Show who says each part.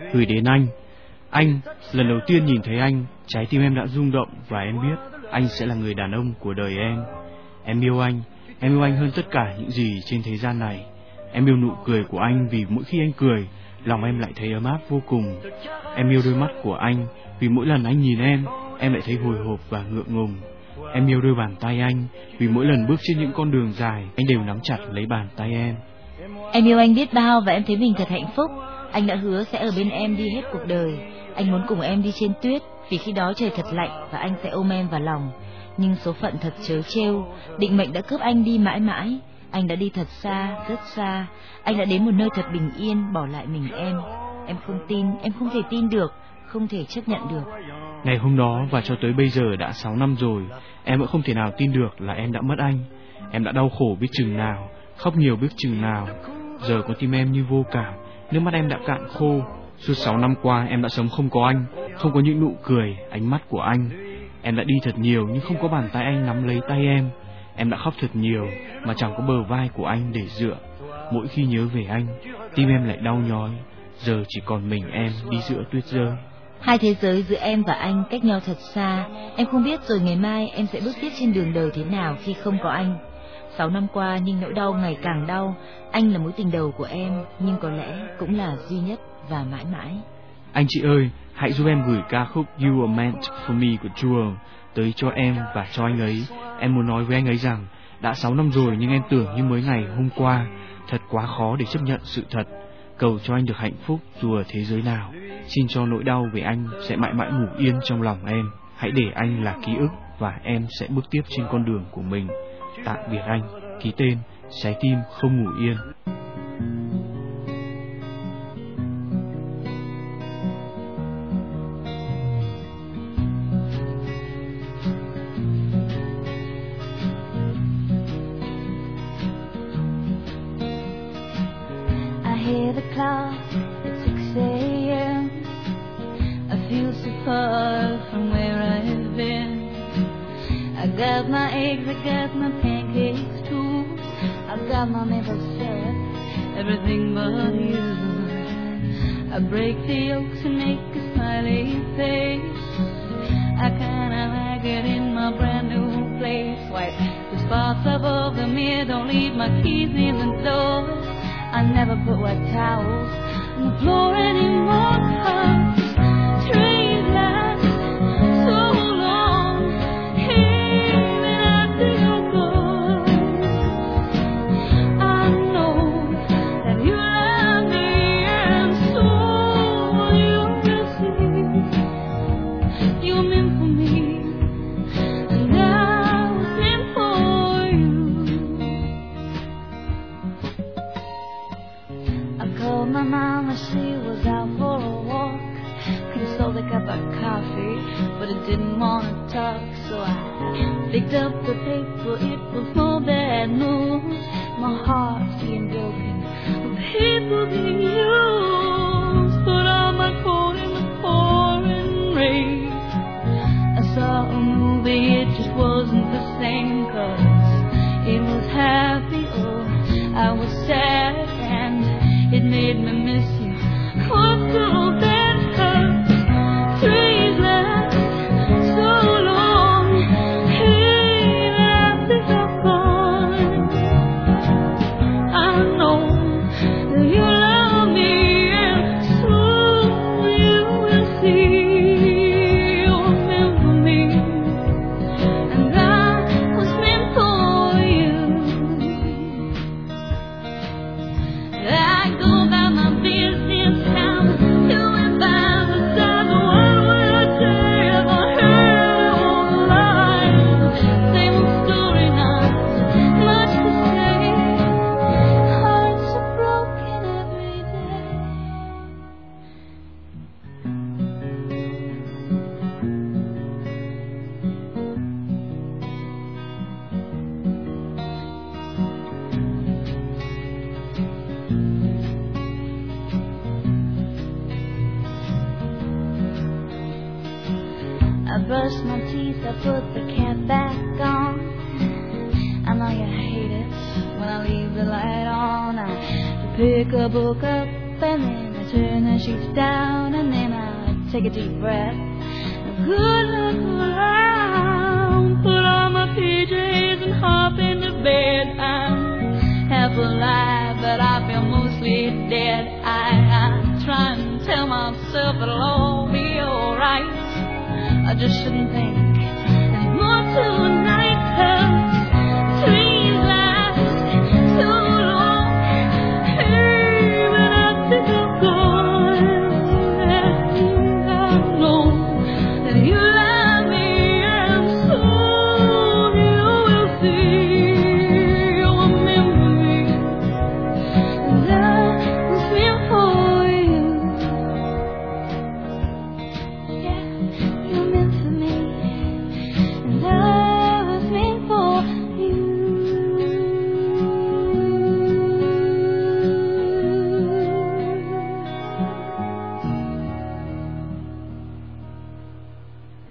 Speaker 1: gửi đến anh. Anh, lần đầu tiên nhìn thấy anh, trái tim em đã rung động và em biết anh sẽ là người đàn ông của đời em. Em yêu anh hơn tất cả những gì trên thế gian này. Em yêu nụ cười của anh vì mỗi khi anh cười, lòng em lại thấy ấm áp vô cùng. Em yêu đôi mắt của anh vì mỗi lần anh nhìn em lại thấy hồi hộp và ngượng ngùng. Em yêu đôi bàn tay anh vì mỗi lần bước trên những con đường dài, anh đều nắm chặt lấy bàn tay em.
Speaker 2: Em yêu anh biết bao và em thấy mình thật hạnh phúc. Anh đã hứa sẽ ở bên em đi hết cuộc đời. Anh muốn cùng em đi trên tuyết, vì khi đó trời thật lạnh và anh sẽ ôm em vào lòng. Nhưng số phận thật trớ trêu, định mệnh đã cướp anh đi mãi mãi. Anh đã đi thật xa, rất xa. Anh đã đến một nơi thật bình yên, bỏ lại mình em. Em không tin, em không thể tin được, không thể chấp nhận được.
Speaker 1: Ngày hôm đó và cho tới bây giờ đã 6 năm rồi, em vẫn không thể nào tin được là em đã mất anh. Em đã đau khổ biết chừng nào, khóc nhiều biết chừng nào. Giờ con tim em như vô cảm, nước mắt em đã cạn khô. Suốt 6 năm qua em đã sống không có anh, không có những nụ cười, ánh mắt của anh. Em đã đi thật nhiều nhưng không có bàn tay anh nắm lấy tay em. Em đã khóc thật nhiều mà chẳng có bờ vai của anh để dựa. Mỗi khi nhớ về anh, tim em lại đau nhói. Giờ chỉ còn mình em đi giữa tuyết rơi.
Speaker 2: Hai thế giới giữa em và anh cách nhau thật xa. Em không biết rồi ngày mai em sẽ bước tiếp trên đường đời thế nào khi không có anh. 6 năm qua nhưng nỗi đau ngày càng đau. Anh là mối tình đầu của em, nhưng có lẽ cũng là duy nhất và mãi mãi.
Speaker 1: Anh chị ơi, hãy giúp em gửi ca khúc You Were Meant For Me của Jewel tới cho em và cho anh ấy. Em muốn nói với anh ấy rằng đã 6 năm rồi nhưng em tưởng như mới ngày hôm qua. Thật quá khó để chấp nhận sự thật. Cầu cho anh được hạnh phúc dù ở thế giới nào. Xin cho nỗi đau về anh sẽ mãi mãi ngủ yên trong lòng em. Hãy để anh là ký ức và em sẽ bước tiếp trên con đường của mình. Tạm biệt anh. Ký tên, trái tim không ngủ yên.
Speaker 3: Hear the clock at 6 a.m. I feel so far from where I've been. I got my eggs, I got my pancakes too. I got my maple syrup, everything but you. I break the yolks and make a smiley face. I kinda like it in my brand new place. Wipe the spots off of the mirror, don't leave my keys near the door. I never put wet towels on the floor anymore. 'Cause trees last so long, even after you're gone. I know that you love me, and so you will see. You're meant for me, and I was meant for you. I called my mama, she was out for a walk. Consoled a cup of coffee, but it didn't want to talk. So I picked up the paper, it was no bad news. My heart's being broken, people being used. Put on my coat in the pouring rain. I saw a movie, it just wasn't the same. 'Cause it was happy, oh, I was sad, and it made me miss you. What's so bad? 'Cause trees last so long, even after you're gone. I know that you love me, and soon you will see. You're meant for me, and I was meant for you. I go about my business now, doing by the side. What would I say if I heard all the lies? Same old story, not much to say. Hearts are broken every day. I brushed my teeth, I put the cap back on. I know you hate it when I leave the light on. I pick a book up and then I turn the sheets down and then I take a deep breath. Good luck around, put on my PJs and hop into bed. I'm half alive, but I feel mostly dead. I try and tell myself it'll all be alright. I just shouldn't think anymore tonight, 'cause